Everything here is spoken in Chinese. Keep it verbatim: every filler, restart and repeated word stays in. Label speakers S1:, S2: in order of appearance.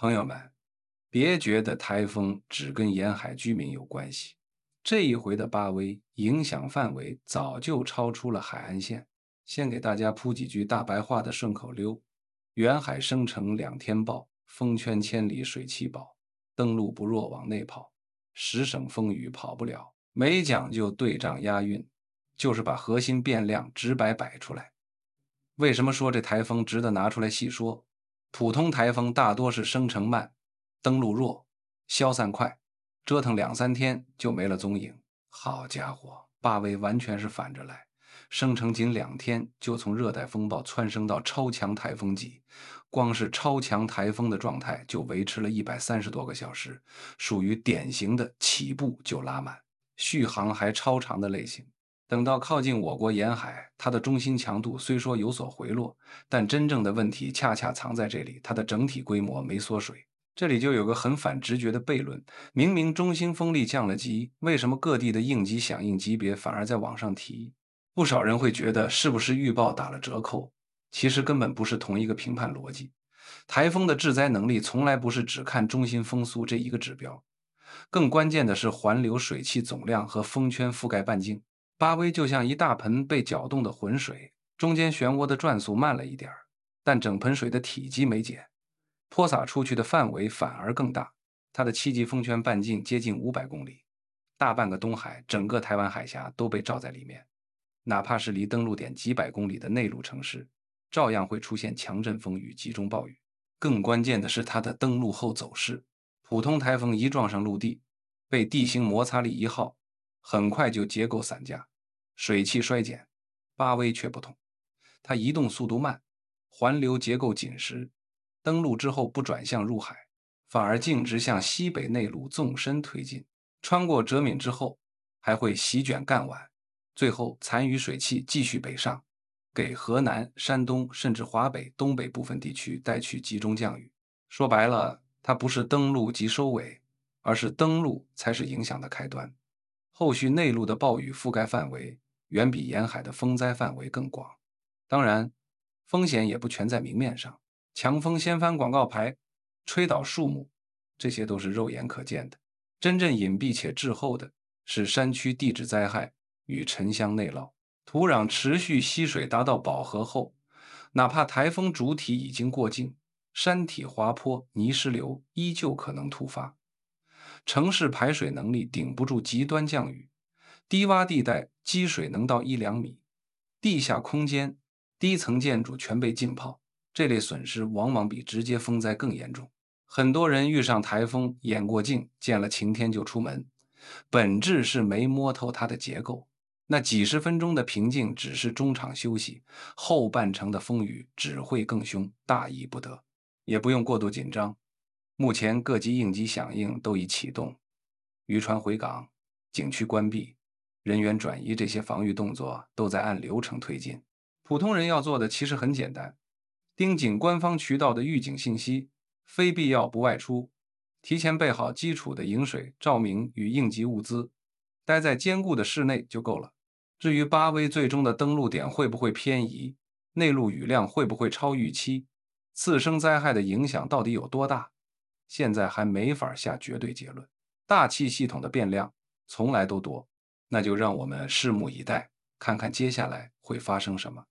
S1: 朋友们，别觉得台风只跟沿海居民有关系，这一回的巴威影响范围早就超出了海岸线。先给大家铺几句大白话的顺口溜：远海生成两天暴，风圈千里水气饱，登陆不若往内跑，十省风雨跑不了。没讲究对仗押韵，就是把核心变量直白摆出来。为什么说这台风值得拿出来细说？普通台风大多是生成慢，登陆弱，消散快，折腾两三天就没了踪影。好家伙，巴威完全是反着来，生成仅两天就从热带风暴蹿升到超强台风级，光是超强台风的状态就维持了一百三十多个小时，属于典型的起步就拉满，续航还超长的类型。等到靠近我国沿海，它的中心强度虽说有所回落，但真正的问题恰恰藏在这里，它的整体规模没缩水。这里就有个很反直觉的悖论：明明中心风力降了级，为什么各地的应急响应级别反而在往上提？不少人会觉得是不是预报打了折扣？其实根本不是同一个评判逻辑。台风的致灾能力从来不是只看中心风速这一个指标，更关键的是环流水汽总量和风圈覆盖半径。巴威就像一大盆被搅动的浑水，中间漩涡的转速慢了一点儿，但整盆水的体积没减，泼洒出去的范围反而更大。它的七级风圈半径接近五百公里，大半个东海，整个台湾海峡都被罩在里面。哪怕是离登陆点几百公里的内陆城市，照样会出现强阵风与集中暴雨。更关键的是它的登陆后走势，普通台风一撞上陆地，被地形摩擦力一耗，很快就结构散架，水汽衰减。巴威却不同，它移动速度慢，环流结构紧实，登陆之后不转向入海，反而径直向西北内陆纵深推进，穿过哲闽之后，还会席卷赣皖，最后残余水汽继续北上，给河南、山东甚至华北东北部分地区带去集中降雨。说白了，它不是登陆即收尾，而是登陆才是影响的开端。后续内陆的暴雨覆盖范围远比沿海的风灾范围更广。当然，风险也不全在明面上，强风掀翻广告牌，吹倒树木，这些都是肉眼可见的。真正隐蔽且滞后的是山区地质灾害与沉箱内涝。土壤持续吸水达到饱和后，哪怕台风主体已经过境，山体滑坡、泥石流依旧可能突发。城市排水能力顶不住极端降雨，低洼地带积水能到一两米，地下空间、低层建筑全被浸泡，这类损失往往比直接风灾更严重。很多人遇上台风眼过境，见了晴天就出门，本质是没摸透它的结构。那几十分钟的平静只是中场休息，后半程的风雨只会更凶，大意不得。也不用过度紧张，目前各级应急响应都已启动，渔船回港、景区关闭、人员转移这些防御动作都在按流程推进。普通人要做的其实很简单，盯紧官方渠道的预警信息，非必要不外出，提前备好基础的饮水、照明与应急物资，待在坚固的室内就够了。至于巴威最终的登陆点会不会偏移，内陆雨量会不会超预期，次生灾害的影响到底有多大，现在还没法下绝对结论。大气系统的变量从来都多，那就让我们拭目以待，看看接下来会发生什么。